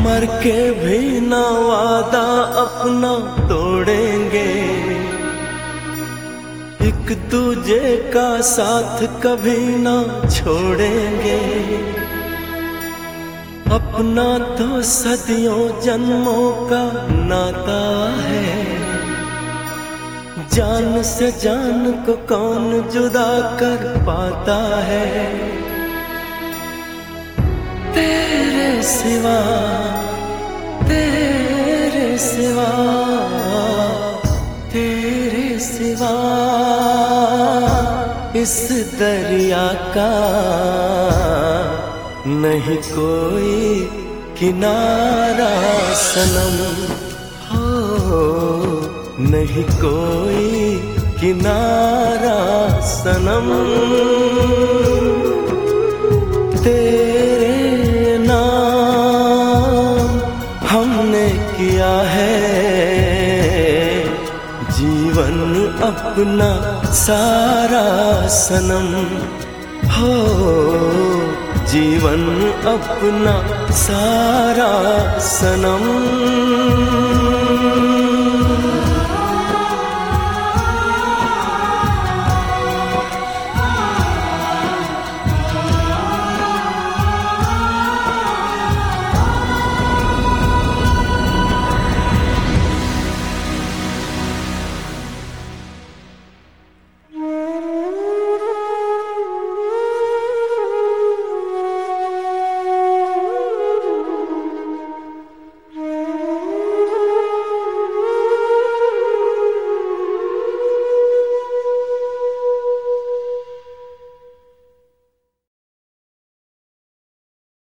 मर के भी ना वादा अपना तोड़ेंगे, एक दूजे का साथ कभी ना छोड़ेंगे। अपना तो सदियों जन्मों का नाता है, जान से जान को कौन जुदा कर पाता है। तेरे सिवा, तेरे सिवा, तेरे सिवा इस दरिया का नहीं कोई किनारा सनम, हो नहीं कोई किनारा सनम। तेरे नाम हमने किया है जीवन अपना सारा सनम, हो जीवन अपना सारा सनम।